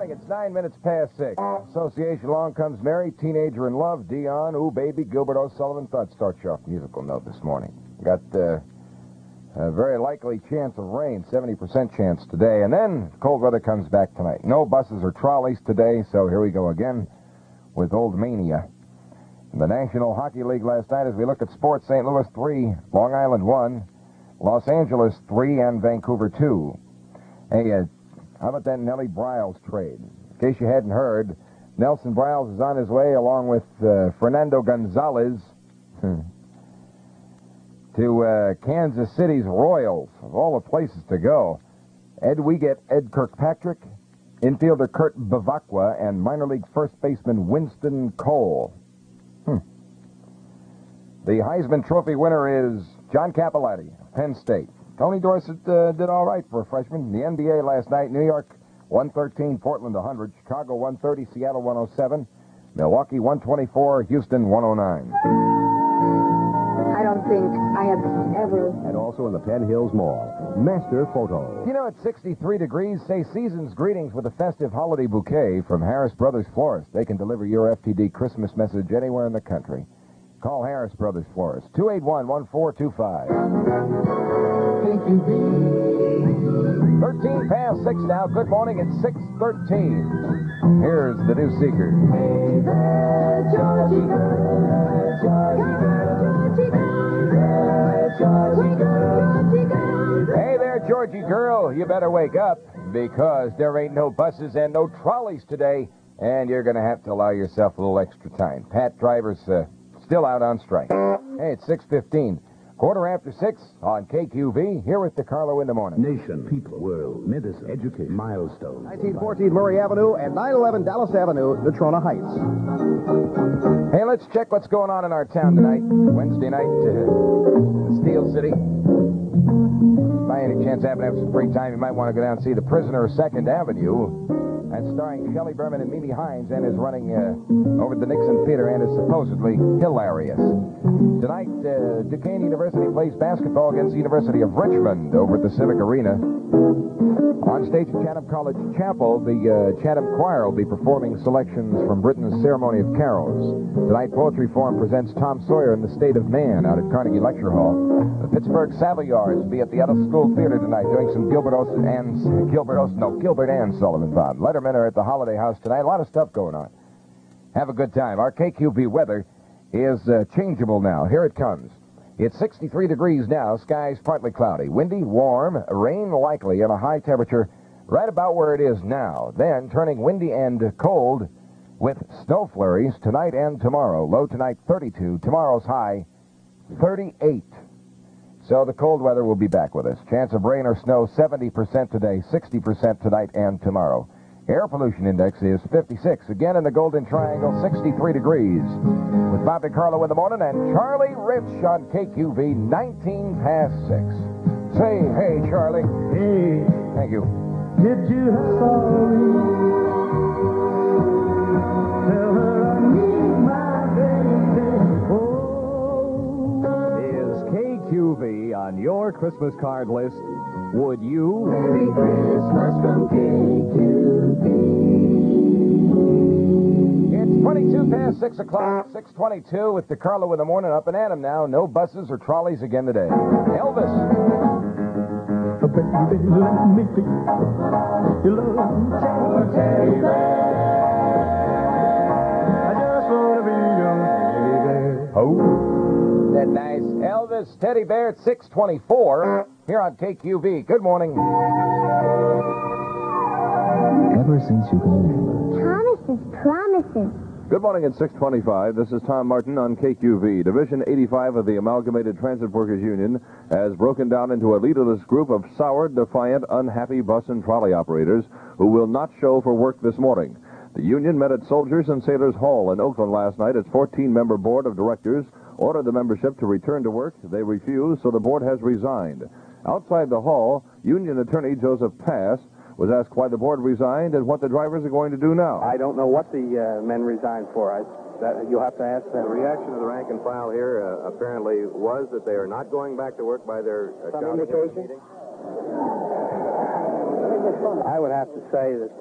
morning. It's 9 minutes past 6. Association Along Comes Mary, Teenager in Love, Dion, Ooh Baby, Gilbert O'Sullivan. Thought start you off musical note this morning. Got a very likely chance of rain, 70% chance today. And then cold weather comes back tonight. No buses or trolleys today, so here we go again with Old Mania. In the National Hockey League last night, as we look at sports, St. Louis 3, Long Island 1, Los Angeles 3, and Vancouver 2. Hey, how about that Nellie Briles trade? In case you hadn't heard, Nelson Briles is on his way along with Fernando Gonzalez to Kansas City's Royals, of all the places to go. We get Ed Kirkpatrick, infielder Kurt Bavacqua, and minor league first baseman Winston Cole. The Heisman Trophy winner is John Capilati, Penn State. Tony Dorsett did all right for a freshman. The NBA last night, New York 113, Portland 100, Chicago 130, Seattle 107, Milwaukee 124, Houston 109. I don't think I have ever. And also in the Penn Hills Mall, Master Photo. You know, it's 63 degrees. Say season's greetings with a festive holiday bouquet from Harris Brothers Florists. They can deliver your FTD Christmas message anywhere in the country. Call Harris Brothers Florists, 281-1425. 13 past 6 now. Good morning. It's 6:13. Here's the new Seeker. Hey there, Georgie girl, Georgie girl, Georgie girl. Hey there, Georgie girl. You better wake up because there ain't no buses and no trolleys today, and you're going to have to allow yourself a little extra time. Pat drivers still out on strike. Hey, it's 6:15. Quarter after 6 on KQV, here with DeCarlo in the morning. Nation, people, world, medicine, education, milestone. 1914 Murray Avenue and 911 Dallas Avenue, Natrona Heights. Hey, let's check what's going on in our town tonight. Wednesday night, Steel City. By any chance happen to have some free time, you might want to go down and see The Prisoner of 2nd Avenue. That's starring Shelley Berman and Mimi Hines and is running over at the Nixon Theater and is supposedly hilarious. Tonight, Duquesne University plays basketball against the University of Richmond over at the Civic Arena. On stage at Chatham College Chapel, the Chatham Choir will be performing selections from Britain's Ceremony of Carols. Tonight, Poetry Forum presents Tom Sawyer and the State of Man out at Carnegie Lecture Hall. The Pittsburgh Savoyards will be at the Ellis School Theater tonight doing some Gilbert and Sullivan Bond. Lettermen are at the Holiday House tonight. A lot of stuff going on. Have a good time. Our KQB weather is changeable now. Here it comes. It's 63 degrees now. Skies partly cloudy. Windy, warm, rain likely, and a high temperature right about where it is now. Then turning windy and cold with snow flurries tonight and tomorrow. Low tonight 32. Tomorrow's high 38. So the cold weather will be back with us. Chance of rain or snow 70% today, 60% tonight and tomorrow. Air pollution index is 56. Again in the Golden Triangle, 63 degrees. With Bob DeCarlo in the morning and Charlie Rich on KQV, 19 past 6. Say, hey, Charlie. Hey. Thank you. Did you sorry? Tell her I need my baby. Is KQV on your Christmas card list? Would you? Merry Christmas from KQV. It's 22 past 6 o'clock, 6:22 with DeCarlo in the morning. Up and at 'em now. No buses or trolleys again today. Elvis. Baby, let me be your love teddy bear. I just want to be your teddy bear. Oh. That nice Elvis Teddy Bear at 6:24 here on KQV. Good morning. Ever since you can remember. Promises, promises. Good morning at 6:25. This is Tom Martin on KQV. Division 85 of the Amalgamated Transit Workers Union has broken down into a leaderless group of soured, defiant, unhappy bus and trolley operators who will not show for work this morning. The union met at Soldiers and Sailors Hall in Oakland last night. Its 14-member board of directors ordered the membership to return to work. They refused, so the board has resigned. Outside the hall, union attorney Joseph Pass was asked why the board resigned and what the drivers are going to do now. I don't know what the men resigned for. You'll have to ask them. The reaction of the rank and file here apparently was that they are not going back to work by their Some indication? I would have to say that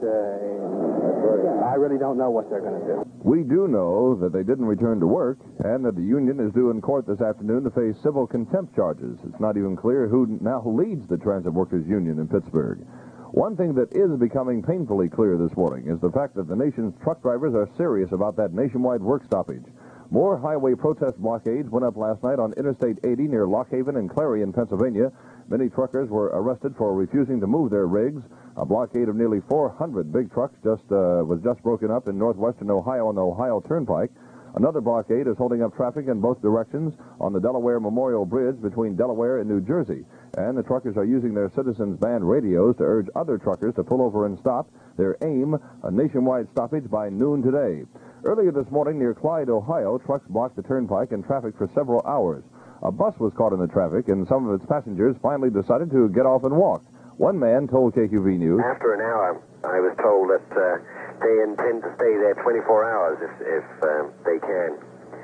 I really don't know what they're going to do. We do know that they didn't return to work and that the union is due in court this afternoon to face civil contempt charges. It's not even clear who now leads the Transit Workers Union in Pittsburgh. One thing that is becoming painfully clear this morning is the fact that the nation's truck drivers are serious about that nationwide work stoppage. More highway protest blockades went up last night on Interstate 80 near Lock Haven and Clarion, Pennsylvania. Many truckers were arrested for refusing to move their rigs. A blockade of nearly 400 big trucks was just broken up in northwestern Ohio on the Ohio Turnpike. Another blockade is holding up traffic in both directions on the Delaware Memorial Bridge between Delaware and New Jersey. And the truckers are using their citizens' band radios to urge other truckers to pull over and stop. Their aim, a nationwide stoppage by noon today. Earlier this morning near Clyde, Ohio, trucks blocked the turnpike and traffic for several hours. A bus was caught in the traffic, and some of its passengers finally decided to get off and walk. One man told KQV News, "After an hour, I was told that they intend to stay there 24 hours if they can.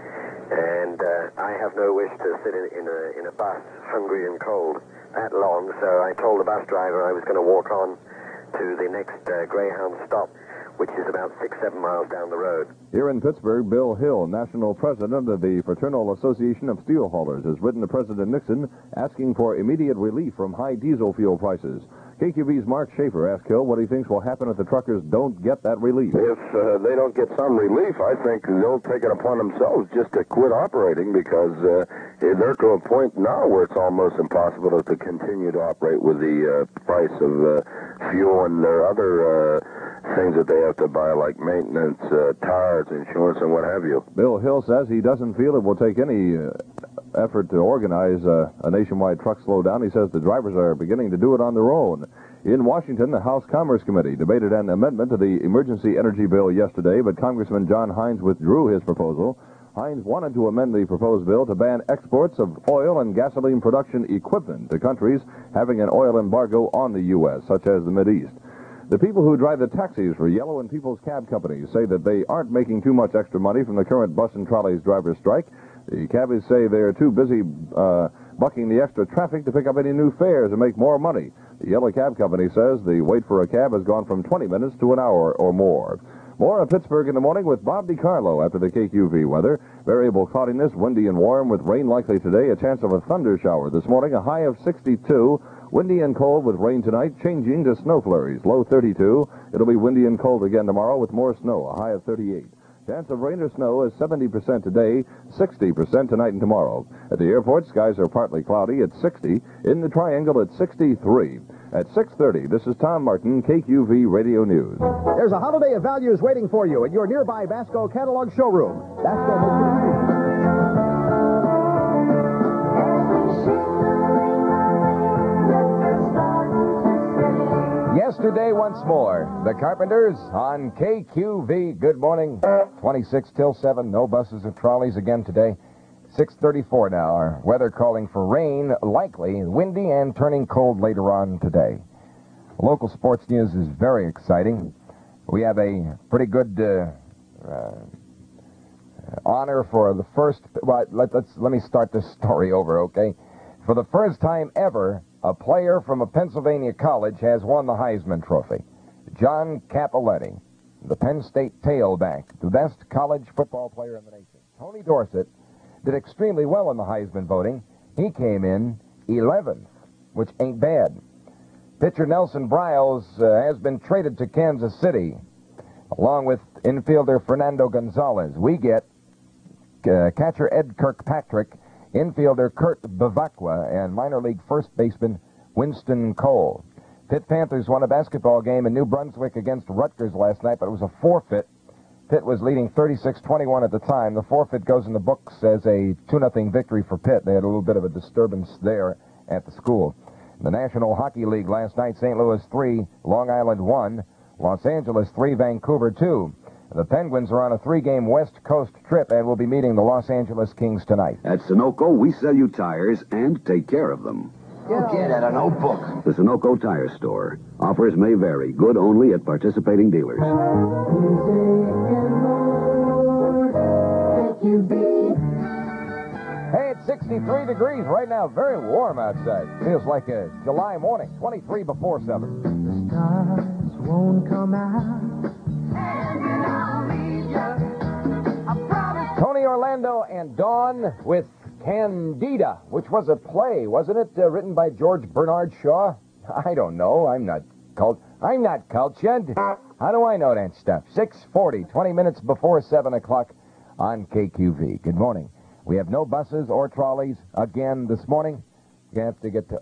And I have no wish to sit in a bus, hungry and cold, that long. So I told the bus driver I was going to walk on to the next Greyhound stop, which is about 6-7 miles down the road." Here in Pittsburgh, Bill Hill, national president of the Fraternal Association of Steel Haulers, has written to President Nixon asking for immediate relief from high diesel fuel prices. KQV's Mark Schaefer asked Hill what he thinks will happen if the truckers don't get that relief. If they don't get some relief, I think they'll take it upon themselves just to quit operating, because they're to a point now where it's almost impossible to continue to operate with the price of fuel and their other things that they have to buy, like maintenance, tires, insurance, and what have you. Bill Hill says he doesn't feel it will take any effort to organize a nationwide truck slowdown. He says the drivers are beginning to do it on their own. In Washington, the House Commerce Committee debated an amendment to the emergency energy bill yesterday, but Congressman John Hines withdrew his proposal. Hines wanted to amend the proposed bill to ban exports of oil and gasoline production equipment to countries having an oil embargo on the U.S., such as the Mideast. The people who drive the taxis for Yellow and People's Cab Companies say that they aren't making too much extra money from the current bus and trolleys drivers' strike. The cabbies say they're too busy bucking the extra traffic to pick up any new fares and make more money. The Yellow Cab Company says the wait for a cab has gone from 20 minutes to an hour or more. More of Pittsburgh in the morning with Bob DiCarlo after the KQV weather. Variable cloudiness, windy and warm with rain likely today. A chance of a thunder shower this morning, a high of 62. Windy and cold with rain tonight, changing to snow flurries, low 32. It'll be windy and cold again tomorrow with more snow, a high of 38. Chance of rain or snow is 70% today, 60% tonight and tomorrow. At the airport, skies are partly cloudy at 60. In the Triangle at 63. At 6:30, this is Tom Martin, KQV Radio News. There's a holiday of values waiting for you at your nearby Vasco catalog showroom. Vasco. Yesterday once more, the Carpenters on KQV. Good morning. 26 till 7, no buses or trolleys again today. 6:34 now. Our weather calling for rain, likely, windy, and turning cold later on today. Local sports news is very exciting. We have a pretty good honor for the first... Well, let me start this story over, okay? For the first time ever, a player from a Pennsylvania college has won the Heisman Trophy. John Cappelletti, the Penn State tailback, the best college football player in the nation. Tony Dorsett did extremely well in the Heisman voting. He came in 11th, which ain't bad. Pitcher Nelson Briles has been traded to Kansas City, along with infielder Fernando Gonzalez. We get catcher Ed Kirkpatrick, infielder Kurt Bavacqua, and minor league first baseman Winston Cole. Pitt Panthers won a basketball game in New Brunswick against Rutgers last night, but it was a forfeit. Pitt was leading 36-21 at the time. The forfeit goes in the books as a 2-0 victory for Pitt. They had a little bit of a disturbance there at the school. In the National Hockey League last night, St. Louis 3, Long Island 1, Los Angeles 3, Vancouver 2. The Penguins are on a 3-game West Coast trip and will be meeting the Los Angeles Kings tonight. At Sunoco, we sell you tires and take care of them. Get at a notebook. The Sunoco Tire Store. Offers may vary. Good only at participating dealers. Hey, it's 63 degrees right now. Very warm outside. Feels like a July morning. 23 before 7. won't come out. Tony Orlando and Dawn with Candida, which was a play, wasn't it? Written by George Bernard Shaw? I don't know. I'm not cultured. How do I know that stuff? 6:40, 20 minutes before 7 o'clock on KQV. Good morning. We have no buses or trolleys again this morning. You have to get to...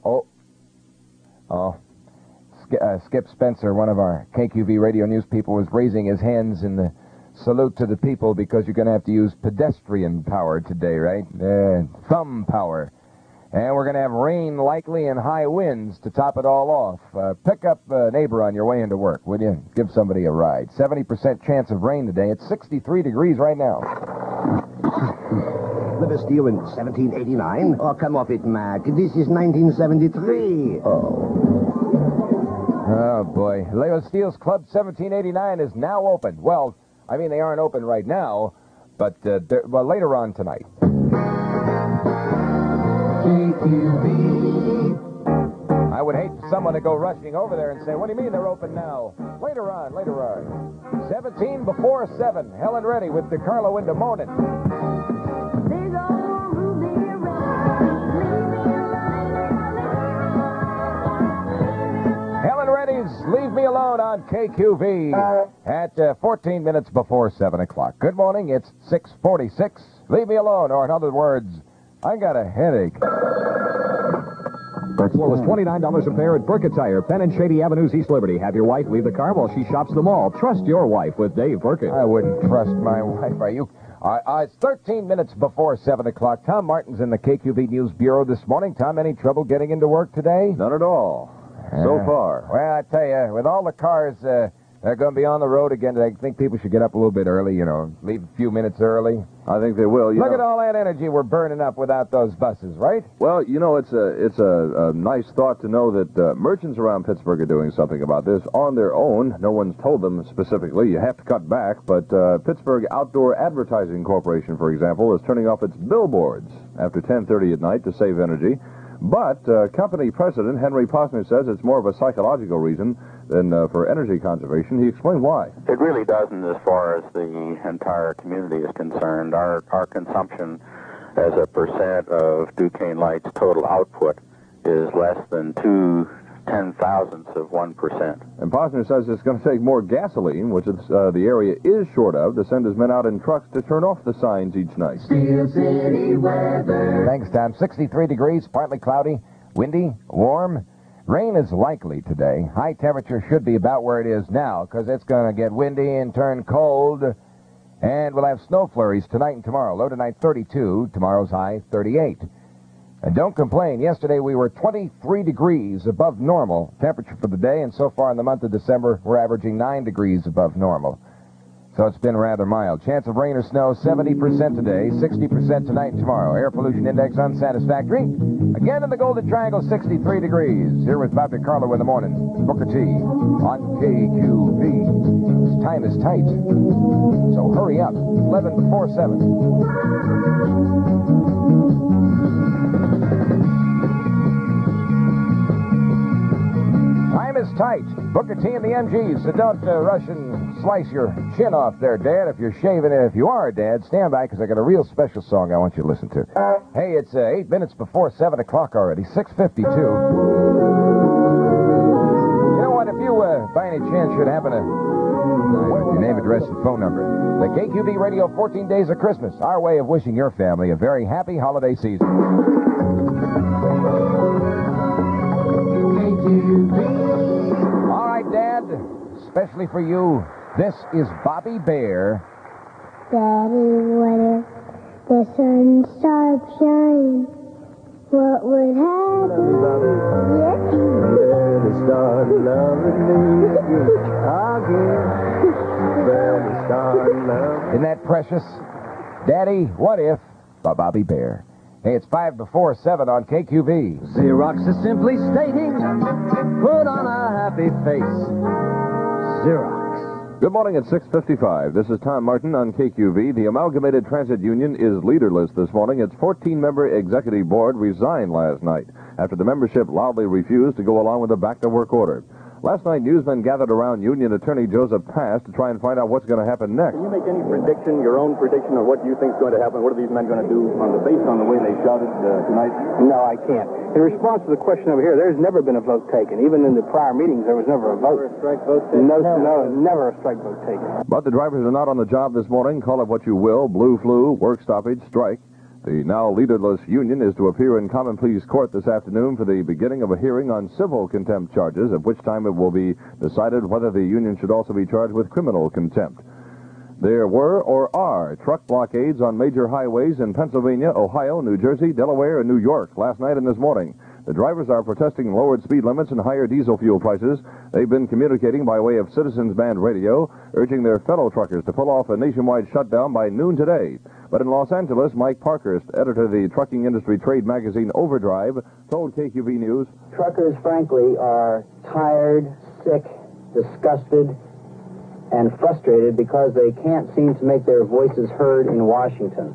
Skip Spencer, one of our KQV radio news people, was raising his hands in the salute to the people because you're going to have to use pedestrian power today, right? Thumb power. And we're going to have rain likely and high winds to top it all off. Pick up a neighbor on your way into work, would you? Give somebody a ride. 70% chance of rain today. It's 63 degrees right now. Liver Steel in 1789? Oh, come off it, Mac. This is 1973. Oh, boy. Leo Steele's Club 1789 is now open. Well, I mean, they aren't open right now, but later on tonight. I would hate for someone to go rushing over there and say, what do you mean they're open now? Later on. 17 before 7. Helen Reddy with DeCarlo in the morning. Helen Reddy's Leave Me Alone on KQV at 14 minutes before 7 o'clock. Good morning. It's 6:46. Leave me alone, or in other words, I got a headache. As low as $29 a pair at Burkett Tire, Penn and Shady Avenues, East Liberty. Have your wife leave the car while she shops the mall. Trust your wife with Dave Burkett. I wouldn't trust my wife. Are you? It's 13 minutes before 7 o'clock. Tom Martin's in the KQV News Bureau this morning. Tom, any trouble getting into work today? None at all. So far. Well, I tell you, with all the cars they're going to be on the road again, I think people should get up a little bit early, leave a few minutes early. I think they will. Look at all that energy we're burning up without those buses, right? Well, it's a nice thought to know that merchants around Pittsburgh are doing something about this on their own. No one's told them specifically. You have to cut back, but Pittsburgh Outdoor Advertising Corporation, for example, is turning off its billboards after 10:30 at night to save energy. But company president Henry Posner says it's more of a psychological reason than for energy conservation. He explained why. It really doesn't as far as the entire community is concerned. Our consumption as a percent of Duquesne Light's total output is less than 0.2%. And Posner says it's going to take more gasoline, which the area is short of, to send his men out in trucks to turn off the signs each night. Steel City weather. Thanks, Tom. 63 degrees, partly cloudy, windy, warm. Rain is likely today. High temperature should be about where it is now because it's going to get windy and turn cold. And we'll have snow flurries tonight and tomorrow. Low tonight 32, tomorrow's high 38. And don't complain. Yesterday we were 23 degrees above normal temperature for the day, and so far in the month of December we're averaging 9 degrees above normal. So it's been rather mild. Chance of rain or snow 70% today, 60% tonight and tomorrow. Air pollution index unsatisfactory. Again in the Golden Triangle, 63 degrees. Here with Bob DeCarlo in the morning. Booker T on KQV. Time is tight, so hurry up. 11 before 7. Time is tight. Booker T and the MGs, so don't rush and slice your chin off there, Dad. If you're shaving it, if you are, Dad, stand by because I got a real special song I want you to listen to. Hey, it's 8 minutes before 7 o'clock already, 6:52. You know what? If you, by any chance, should happen to... your name, address, and phone number. The KQV Radio 14 Days of Christmas, our way of wishing your family a very happy holiday season. All right, Dad, especially for you, this is Bobby Bear. Daddy, what if the sun stopped shining? What would happen? Yes. Better start loving me again. Better start loving. Isn't that precious? Daddy, what if? By Bobby Bear. Hey, it's 5 before 7 on KQV. Xerox is simply stating, put on a happy face. Xerox. Good morning at 6:55. This is Tom Martin on KQV. The Amalgamated Transit Union is leaderless this morning. Its 14-member executive board resigned last night after the membership loudly refused to go along with the back-to-work order. Last night, newsmen gathered around Union Attorney Joseph Pass to try and find out what's going to happen next. Can you make any prediction, your own prediction, of what you think is going to happen? What are these men going to do based on the way they shouted tonight? No, I can't. In response to the question over here, there's never been a vote taken. Even in the prior meetings, there was never a vote. Never a strike vote taken? No, never a strike vote taken. But the drivers are not on the job this morning. Call it what you will, blue flu, work stoppage, strike. The now leaderless union is to appear in Common Pleas Court this afternoon for the beginning of a hearing on civil contempt charges, at which time it will be decided whether the union should also be charged with criminal contempt. There were or are truck blockades on major highways in Pennsylvania, Ohio, New Jersey, Delaware, and New York last night and this morning. The drivers are protesting lowered speed limits and higher diesel fuel prices. They've been communicating by way of Citizens Band radio, urging their fellow truckers to pull off a nationwide shutdown by noon today. But in Los Angeles, Mike Parkhurst, editor of the trucking industry trade magazine Overdrive, told KQV News, truckers, frankly, are tired, sick, disgusted, and frustrated because they can't seem to make their voices heard in Washington.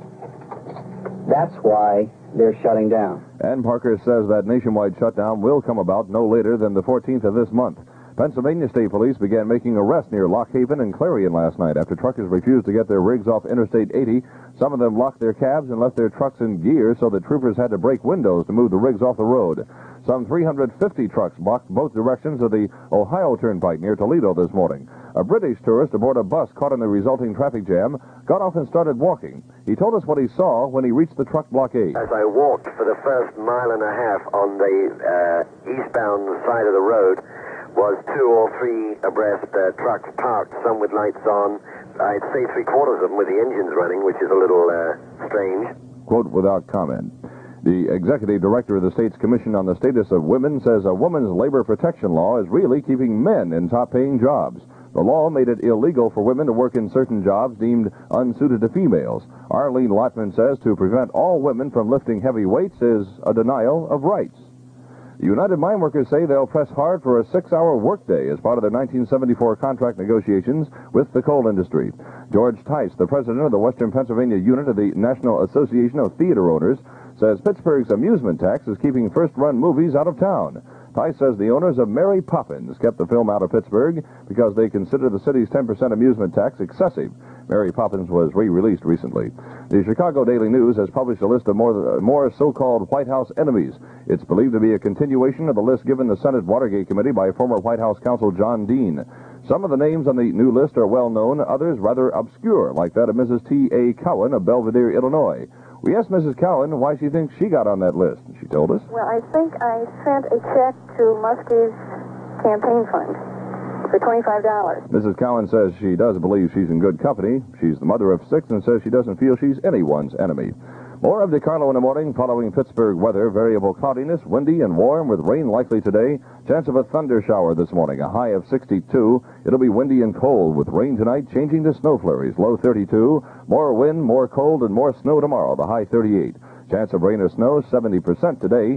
That's why they're shutting down. And Parkhurst says that nationwide shutdown will come about no later than the 14th of this month. Pennsylvania State Police began making arrests near Lock Haven and Clarion last night after truckers refused to get their rigs off Interstate 80. Some of them locked their cabs and left their trucks in gear, so the troopers had to break windows to move the rigs off the road. Some 350 trucks blocked both directions of the Ohio Turnpike near Toledo this morning. A British tourist aboard a bus caught in the resulting traffic jam got off and started walking. He told us what he saw when he reached the truck blockade. As I walked for the first mile and a half on the eastbound side of the road, was 2 or 3 abreast trucks parked, some with lights on. I'd say 3/4 of them with the engines running, which is a little strange. Quote, without comment. The executive director of the state's Commission on the Status of Women says a woman's labor protection law is really keeping men in top-paying jobs. The law made it illegal for women to work in certain jobs deemed unsuited to females. Arlene Lotman says to prevent all women from lifting heavy weights is a denial of rights. The United Mine Workers say they'll press hard for a 6-hour workday as part of their 1974 contract negotiations with the coal industry. George Tice, the president of the Western Pennsylvania unit of the National Association of Theater Owners, says Pittsburgh's amusement tax is keeping first-run movies out of town. Tice says the owners of Mary Poppins kept the film out of Pittsburgh because they consider the city's 10% amusement tax excessive. Mary Poppins was re-released recently. The Chicago Daily News has published a list of more so-called White House enemies. It's believed to be a continuation of the list given the Senate Watergate Committee by former White House counsel John Dean. Some of the names on the new list are well-known, others rather obscure, like that of Mrs. T.A. Cowan of Belvedere, Illinois. We asked Mrs. Cowan why she thinks she got on that list. She told us, well, I think I sent a check to Muskie's campaign fund for $25. Mrs. Cowan says she does believe she's in good company. She's the mother of 6 and says she doesn't feel she's anyone's enemy. More of DeCarlo in the morning following Pittsburgh weather. Variable cloudiness, windy and warm with rain likely today. Chance of a thunder shower this morning, a high of 62. It'll be windy and cold with rain tonight changing to snow flurries, low 32. More wind, more cold, and more snow tomorrow, the high 38. Chance of rain or snow, 70% today,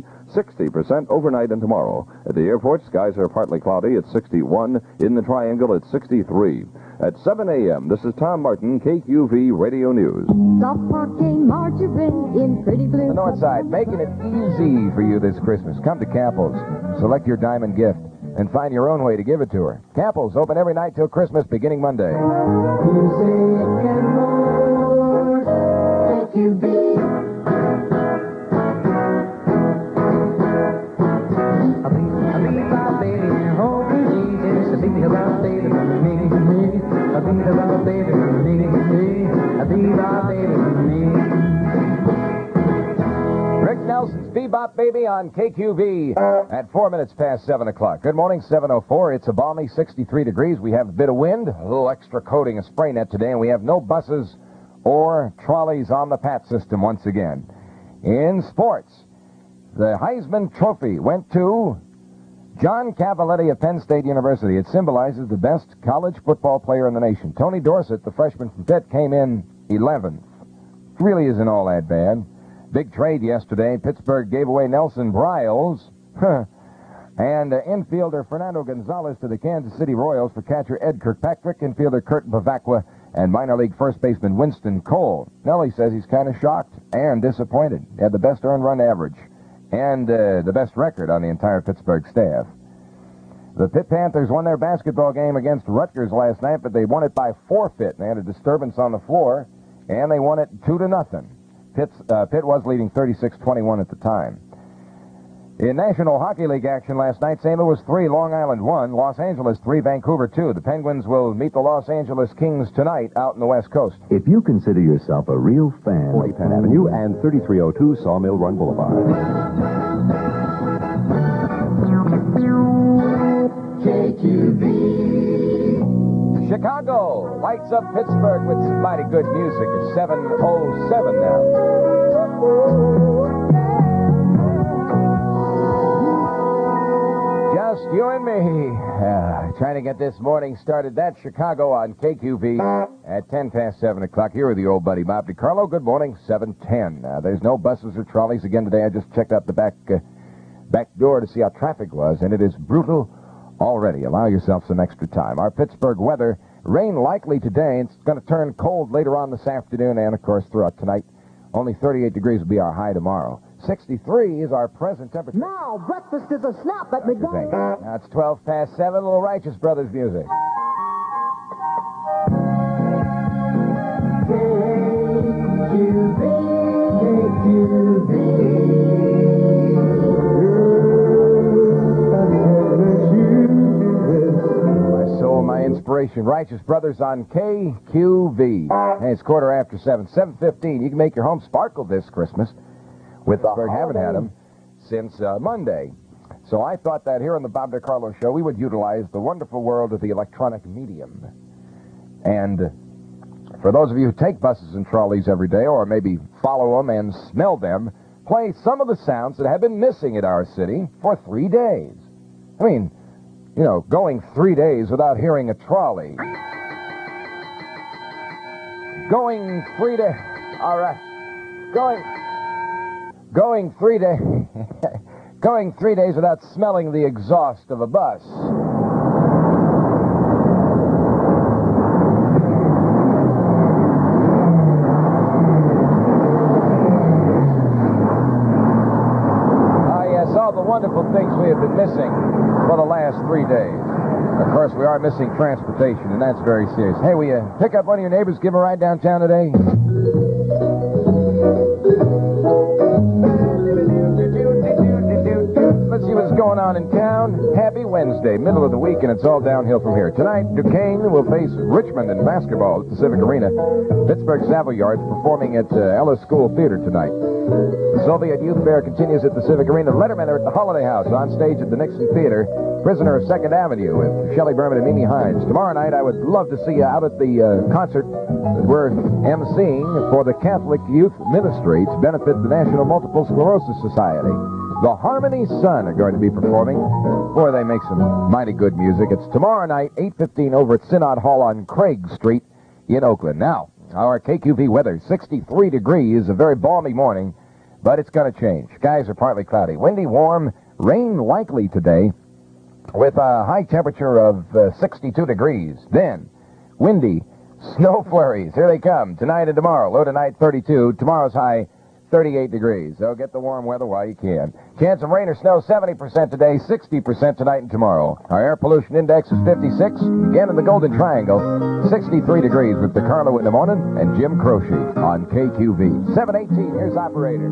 60% overnight and tomorrow. At the airport, skies are partly cloudy at 61. In the Triangle, at 63. At 7 a.m., this is Tom Martin, KQV Radio News. Soft parquet margarine in pretty blue. The North Side, making it easy for you this Christmas. Come to Campbell's, select your diamond gift, and find your own way to give it to her. Campbell's, open every night till Christmas, beginning Monday. You say it can more, KQV. Rick Nelson's Bebop Baby on KQV at 4 minutes past 7 o'clock. Good morning, 7:04. It's a balmy 63 degrees. We have a bit of wind, a little extra coating of spray net today, and we have no buses or trolleys on the PAT system once again. In sports, the Heisman Trophy went to John Cavaletti of Penn State University. It symbolizes the best college football player in the nation. Tony Dorsett, the freshman from Pitt, came in 11th. Really isn't all that bad. Big trade yesterday. Pittsburgh gave away Nelson Briles and infielder Fernando Gonzalez to the Kansas City Royals for catcher Ed Kirkpatrick, infielder Kurt Bavacqua, and minor league first baseman Winston Cole. Nelly says he's kind of shocked and disappointed. He had the best earned run average and the best record on the entire Pittsburgh staff. The Pitt Panthers won their basketball game against Rutgers last night, but they won it by forfeit. They had a disturbance on the floor, and they won it 2-0. Pitt was leading 36-21 at the time. In National Hockey League action last night, St. Louis 3, Long Island 1, Los Angeles 3, Vancouver 2. The Penguins will meet the Los Angeles Kings tonight out in the West Coast. If you consider yourself a real fan 40 Penn Avenue and 3302 Sawmill Run Boulevard. KQV. Chicago lights up Pittsburgh with some mighty good music. It's 7:07 now. Just you and me. Trying to get this morning started. That's Chicago on KQV at 7:10. Here with your old buddy Bob DiCarlo. Good morning, 7:10. There's no buses or trolleys again today. I just checked out the back door to see how traffic was, and it is brutal already. Allow yourself some extra time. Our Pittsburgh weather, rain likely today. It's going to turn cold later on this afternoon and, of course, throughout tonight. Only 38 degrees will be our high tomorrow. 63 is our present temperature. Now, breakfast is a snap at McDonald's. Now it's 7:12, little Righteous Brothers music. My soul, my inspiration. Righteous Brothers on KQV. Hey, it's 7:15. 7:15. You can make your home sparkle this Christmas. With Pittsburgh, haven't had them since Monday. So I thought that here on the Bob DiCarlo Show, we would utilize the wonderful world of the electronic medium. And for those of you who take buses and trolleys every day, or maybe follow them and smell them, play some of the sounds that have been missing at our city for 3 days. I mean, you know, going 3 days without hearing a trolley. Going 3 days. All right. Going 3 days. Going 3 days without smelling the exhaust of a bus. Yes, all the wonderful things we have been missing for the last 3 days. Of course, we are missing transportation, and that's very serious. Hey, will you pick up one of your neighbors, give him a ride downtown today? Let's see what's going on in town. Happy Wednesday, middle of the week, and it's all downhill from here. Tonight, Duquesne will face Richmond in basketball at the Civic Arena. Pittsburgh Savoyards performing at Ellis School Theater tonight. The Soviet Youth Fair continues at the Civic Arena. Lettermen are at the Holiday House on stage at the Nixon Theater. Prisoner of 2nd Avenue with Shelley Berman and Mimi Hines. Tomorrow night, I would love to see you out at the concert that we're emceeing for the Catholic Youth Ministry to benefit the National Multiple Sclerosis Society. The Harmony Sun are going to be performing. Boy, they make some mighty good music. It's tomorrow night, 8:15 over at Synod Hall on Craig Street in Oakland. Now, our KQV weather, 63 degrees, a very balmy morning, but it's going to change. Skies are partly cloudy. Windy, warm, rain likely today with a high temperature of 62 degrees. Then, windy, snow flurries. Here they come tonight and tomorrow. Low tonight, 32. Tomorrow's high, 38 degrees. So get the warm weather while you can. Chance of rain or snow, 70% today, 60% tonight and tomorrow. Our air pollution index is 56. Again in the Golden Triangle, 63 degrees with DiCarlo in the morning and Jim Croce on KQV. 7:18, here's operator.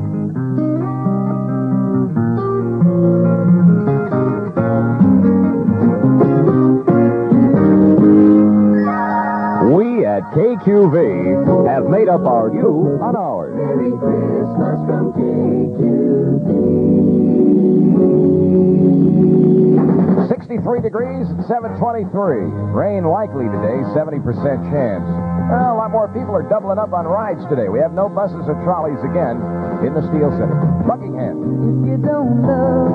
We at KQV have made up our you on ours. Merry Christmas from KQV. 63 degrees at 7:23. Rain likely today, 70% chance. Well, a lot more people are doubling up on rides today. We have no buses or trolleys again in the Steel City. Buckingham. If you don't love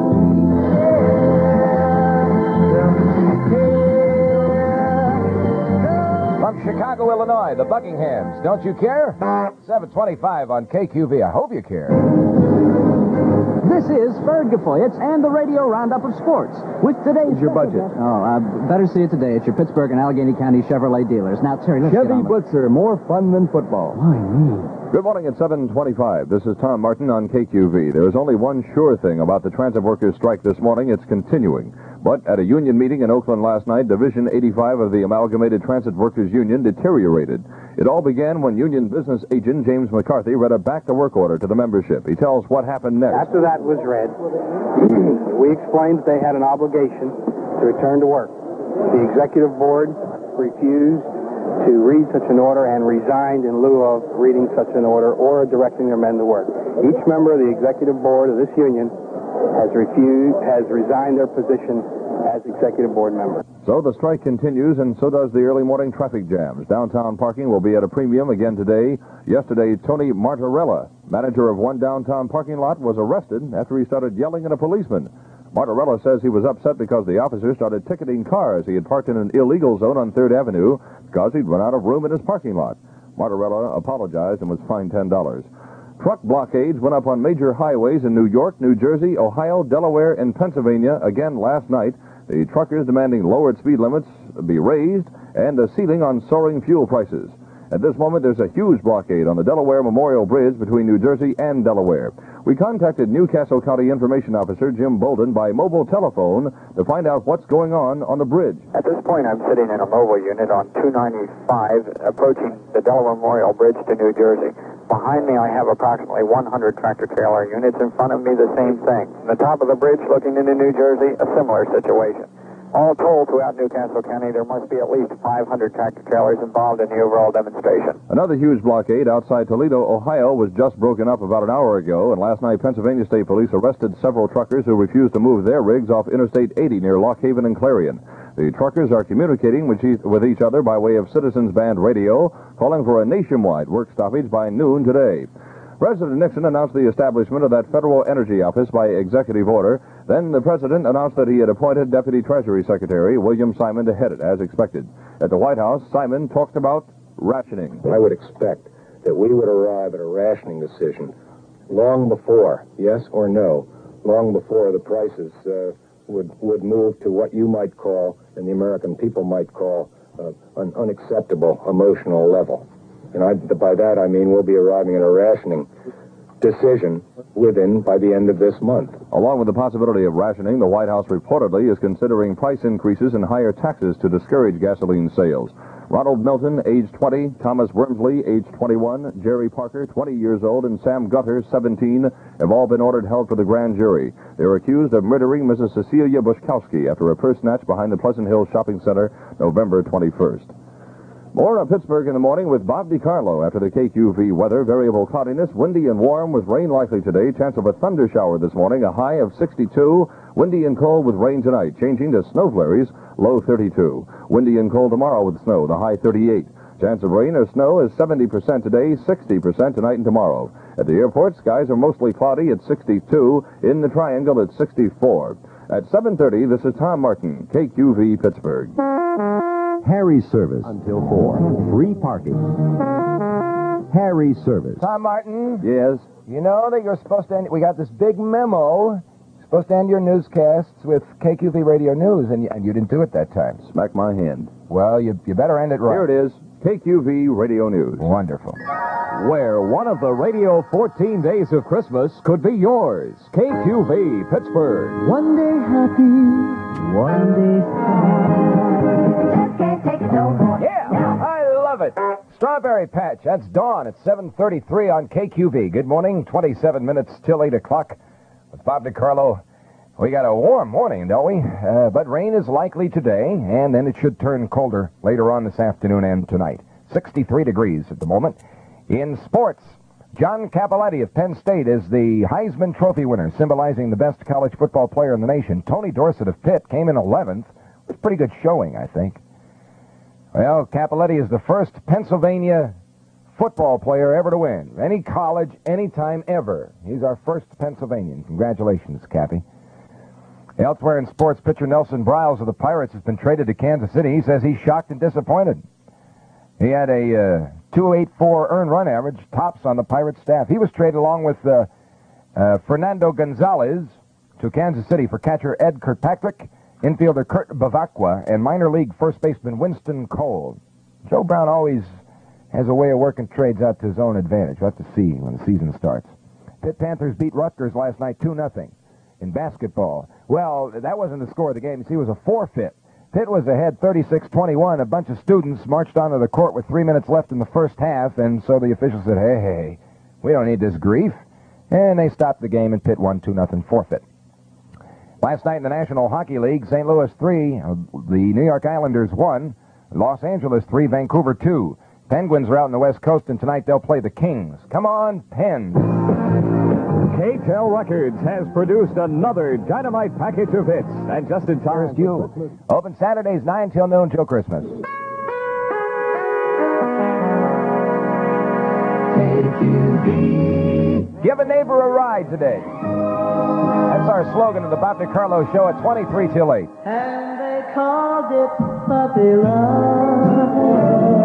From Chicago, Illinois, the Buckinghams. Don't you care? 7:25 on KQV. I hope you care. This is Ferg Gafoyitz and the Radio Roundup of Sports. With today's your budget. Oh, better see it today at your Pittsburgh and Allegheny County Chevrolet dealers. Now, Terry, let's Chevy get on Blitzer, more fun than football. Why me? Good morning at 7:25. This is Tom Martin on KQV. There is only one sure thing about the transit workers' strike this morning. It's continuing. But at a union meeting in Oakland last night, Division 85 of the Amalgamated Transit Workers Union deteriorated. It all began when union business agent James McCarthy read a back-to-work order to the membership. He tells what happened next. After that was read, we explained that they had an obligation to return to work. The executive board refused to read such an order and resigned in lieu of reading such an order or directing their men to work. Each member of the executive board of this union has resigned their position as executive board member. So the strike continues, and so does the early morning traffic jams. Downtown parking will be at a premium again today. Yesterday, Tony Martorella, manager of one downtown parking lot, was arrested after he started yelling at a policeman. Martorella says he was upset because the officer started ticketing cars he had parked in an illegal zone on 3rd Avenue because he'd run out of room in his parking lot. Martorella apologized and was fined $10. Truck blockades went up on major highways in New York, New Jersey, Ohio, Delaware, and Pennsylvania again last night. The truckers demanding lowered speed limits be raised and a ceiling on soaring fuel prices. At this moment, there's a huge blockade on the Delaware Memorial Bridge between New Jersey and Delaware. We contacted Newcastle County Information Officer Jim Bolden by mobile telephone to find out what's going on the bridge. At this point, I'm sitting in a mobile unit on 295, approaching the Delaware Memorial Bridge to New Jersey. Behind me, I have approximately 100 tractor-trailer units. In front of me, the same thing. From the top of the bridge looking into New Jersey, a similar situation. All told, throughout Newcastle County, there must be at least 500 tractor-trailers involved in the overall demonstration. Another huge blockade outside Toledo, Ohio, was just broken up about an hour ago, and last night Pennsylvania State Police arrested several truckers who refused to move their rigs off Interstate 80 near Lock Haven and Clarion. The truckers are communicating with each other by way of Citizens Band radio, calling for a nationwide work stoppage by noon today. President Nixon announced the establishment of that Federal Energy Office by executive order. Then the president announced that he had appointed Deputy Treasury Secretary William Simon to head it, as expected. At the White House, Simon talked about rationing. I would expect that we would arrive at a rationing decision long before, yes or no, long before the prices would move to what you might call, and the American people might call, an unacceptable emotional level. And by that I mean we'll be arriving at a rationing decision by the end of this month. Along with the possibility of rationing, the White House reportedly is considering price increases and higher taxes to discourage gasoline sales. Ronald Milton, age 20, Thomas Wormsley, age 21, Jerry Parker, 20 years old, and Sam Gutter, 17, have all been ordered held for the grand jury. They are accused of murdering Mrs. Cecilia Bushkowski after a purse snatch behind the Pleasant Hill Shopping Center November 21st. More on Pittsburgh in the morning with Bob DiCarlo. After the KQV weather, variable cloudiness, windy and warm with rain likely today. Chance of a thunder shower this morning, a high of 62. Windy and cold with rain tonight, changing to snow flurries, low 32. Windy and cold tomorrow with snow, the high 38. Chance of rain or snow is 70% today, 60% tonight and tomorrow. At the airport, skies are mostly cloudy at 62. In the Triangle at 64. At 7:30, this is Tom Martin, KQV Pittsburgh. Harry's Service until 4. Free parking. Harry's Service. Tom Martin? Yes? You know that you're supposed to end... We got this big memo. You're supposed to end your newscasts with KQV Radio News, and you didn't do it that time. Smack my hand. Well, you better end it right. Here it is, KQV Radio News. Wonderful. Where one of the radio 14 days of Christmas could be yours. KQV Pittsburgh. One day happy, one day sad. Can't take it no more. Yeah, I love it. Strawberry Patch, that's dawn at 7:33 on KQV. Good morning, 27 minutes till 8 o'clock with Bob DiCarlo. We got a warm morning, don't we? But rain is likely today, and then it should turn colder later on this afternoon and tonight. 63 degrees at the moment. In sports, John Cappelletti of Penn State is the Heisman Trophy winner, symbolizing the best college football player in the nation. Tony Dorsett of Pitt came in 11th. It was a pretty good showing, I think. Well, Cappelletti is the first Pennsylvania football player ever to win. Any college, anytime, ever. He's our first Pennsylvanian. Congratulations, Cappy. Elsewhere in sports, pitcher Nelson Briles of the Pirates has been traded to Kansas City. He says he's shocked and disappointed. He had a .284 earned run average, tops on the Pirates staff. He was traded along with Fernando Gonzalez to Kansas City for catcher Ed Kirkpatrick, infielder Kurt Bavacqua, and minor league first baseman Winston Cole. Joe Brown always has a way of working trades out to his own advantage. We'll have to see when the season starts. Pitt Panthers beat Rutgers last night 2-0. in basketball. Well, that wasn't the score of the game. You see, it was a forfeit. Pitt was ahead 36-21. A bunch of students marched onto the court with 3 minutes left in the first half, and so the officials said, hey, we don't need this grief. And they stopped the game, and Pitt won 2-0 forfeit. Last night in the National Hockey League, St. Louis 3, the New York Islanders 1, Los Angeles 3, Vancouver 2. Penguins are out on the West Coast, and tonight they'll play the Kings. Come on, Pens. KTEL Records has produced another dynamite package of hits, and just in time for Christmas. Open Saturdays 9 till noon till Christmas. Give a neighbor a ride today. That's our slogan of the Bob DiCarlo Show at 23 till 8. And they called it puppy love.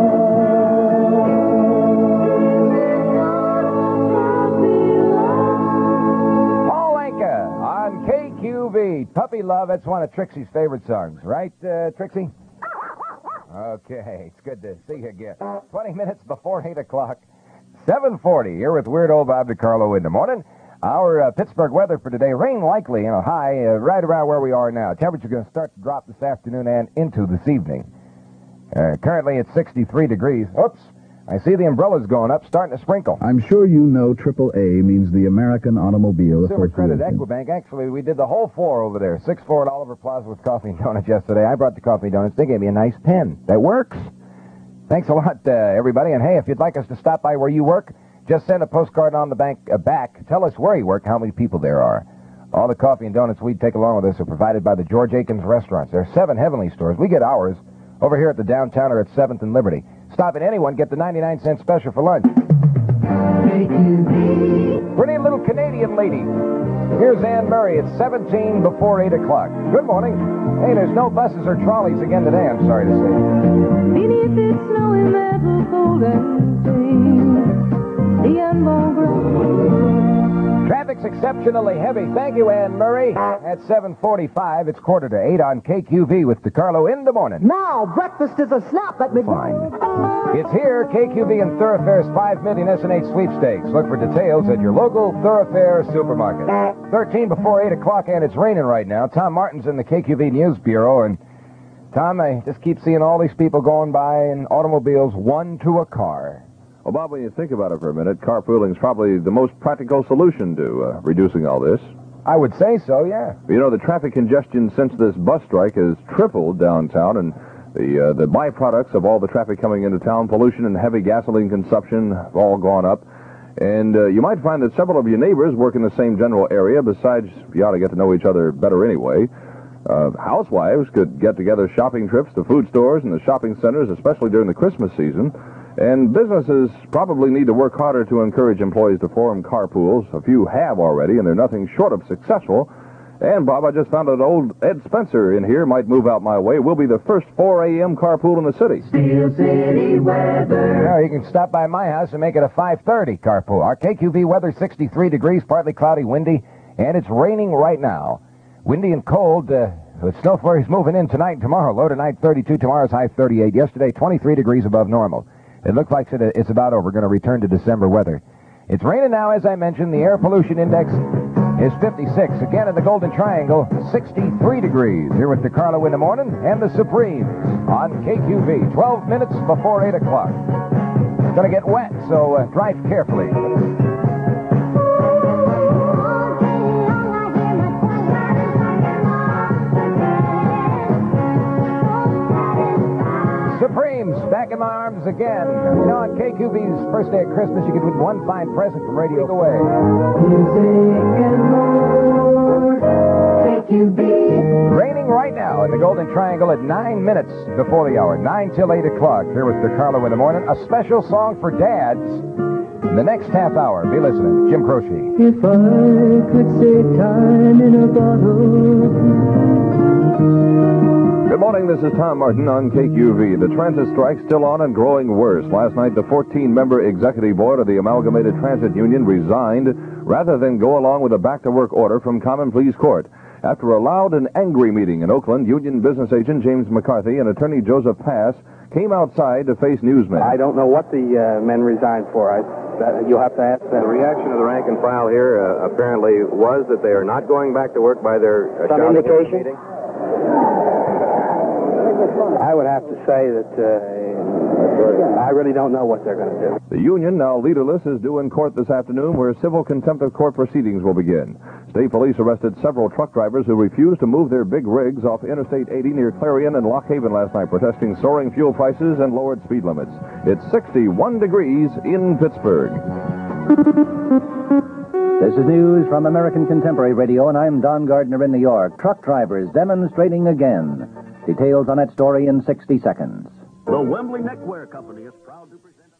KQV, Puppy Love, that's one of Trixie's favorite songs, right, Trixie? Okay, it's good to see you again. 20 minutes before 8 o'clock, 7:40, here with Weird Old Bob DiCarlo in the morning. Our Pittsburgh weather for today, rain likely, high right around where we are now. Temperature going to start to drop this afternoon and into this evening. Currently it's 63 degrees. Oops. I see the umbrellas going up, starting to sprinkle. I'm sure you know AAA means the American Automobile Silver Credit Association. Equibank. Actually, we did the whole floor over there. 6-4 at Oliver Plaza with coffee and donuts yesterday. I brought the coffee and donuts. They gave me a nice pen. That works. Thanks a lot, everybody. And, hey, if you'd like us to stop by where you work, just send a postcard on the back. Tell us where you work, how many people there are. All the coffee and donuts we take along with us are provided by the George Akins Restaurants. There are 7 Heavenly stores. We get ours over here at the Downtowner at 7th and Liberty. Stop at anyone, get the 99-cent special for lunch. Pretty little Canadian lady. Here's Anne Murray. It's 17 before 8 o'clock. Good morning. Hey, there's no buses or trolleys again today, I'm sorry to say. Beneath its snowy metal golden thing, the unborn grows. Traffic's exceptionally heavy. Thank you, Anne Murray. At 7:45, it's 7:45 on KQV with DiCarlo in the morning. Now, breakfast is a snap. Let me... Fine. It's here, KQV and Thoroughfare's 5 million SNH sweepstakes. Look for details at your local Thoroughfare supermarket. 13 before 8 o'clock, and it's raining right now. Tom Martin's in the KQV News Bureau, and Tom, I just keep seeing all these people going by in automobiles, one to a car. Well, Bob, when you think about it for a minute, carpooling is probably the most practical solution to reducing all this. I would say so, yeah. You know, the traffic congestion since this bus strike has tripled downtown, and the byproducts of all the traffic coming into town, pollution and heavy gasoline consumption, have all gone up. And you might find that several of your neighbors work in the same general area. Besides, you ought to get to know each other better anyway. Housewives could get together shopping trips to food stores and the shopping centers, especially during the Christmas season. And businesses probably need to work harder to encourage employees to form carpools. A few have already, and they're nothing short of successful. And, Bob, I just found out old Ed Spencer in here might move out my way. We'll be the first 4 a.m. carpool in the city. Steel City weather. Yeah, you can stop by my house and make it a 5:30 carpool. Our KQV weather, 63 degrees, partly cloudy, windy, and it's raining right now. Windy and cold. The snow flurry's moving in tonight and tomorrow. Low tonight, 32. Tomorrow's high, 38. Yesterday, 23 degrees above normal. It looks like it's about over. We're going to return to December weather. It's raining now, as I mentioned. The air pollution index is 56. Again, in the Golden Triangle, 63 degrees. Here with DiCarlo in the morning and the Supremes on KQV. 12 minutes before 8 o'clock. It's going to get wet, so drive carefully. Supremes, back in my arms again. You know, on KQV's first day of Christmas, you could win one fine present from Radio Away. Raining right now in the Golden Triangle at 9 minutes before the hour. 9 till 8 o'clock. Here with DiCarlo in the morning. A special song for dads. In the next half hour, be listening. Jim Croce. If I could save time in a bottle. Good morning, this is Tom Martin on KQV. The transit strike still on and growing worse. Last night, the 14-member executive board of the Amalgamated Transit Union resigned rather than go along with a back-to-work order from Common Pleas Court. After a loud and angry meeting in Oakland, union business agent James McCarthy and attorney Joseph Pass came outside to face newsmen. I don't know what the men resigned for. You'll have to ask them. The reaction of the rank and file here apparently was that they are not going back to work by their Some indication? meeting. I would have to say that I really don't know what they're going to do. The union, now leaderless, is due in court this afternoon where civil contempt of court proceedings will begin. State police arrested several truck drivers who refused to move their big rigs off Interstate 80 near Clarion and Lock Haven last night, protesting soaring fuel prices and lowered speed limits. It's 61 degrees in Pittsburgh. This is news from American Contemporary Radio, and I'm Don Gardner in New York. Truck drivers demonstrating again. Details on that story in 60 seconds. The Wembley Neckwear Company is proud to present...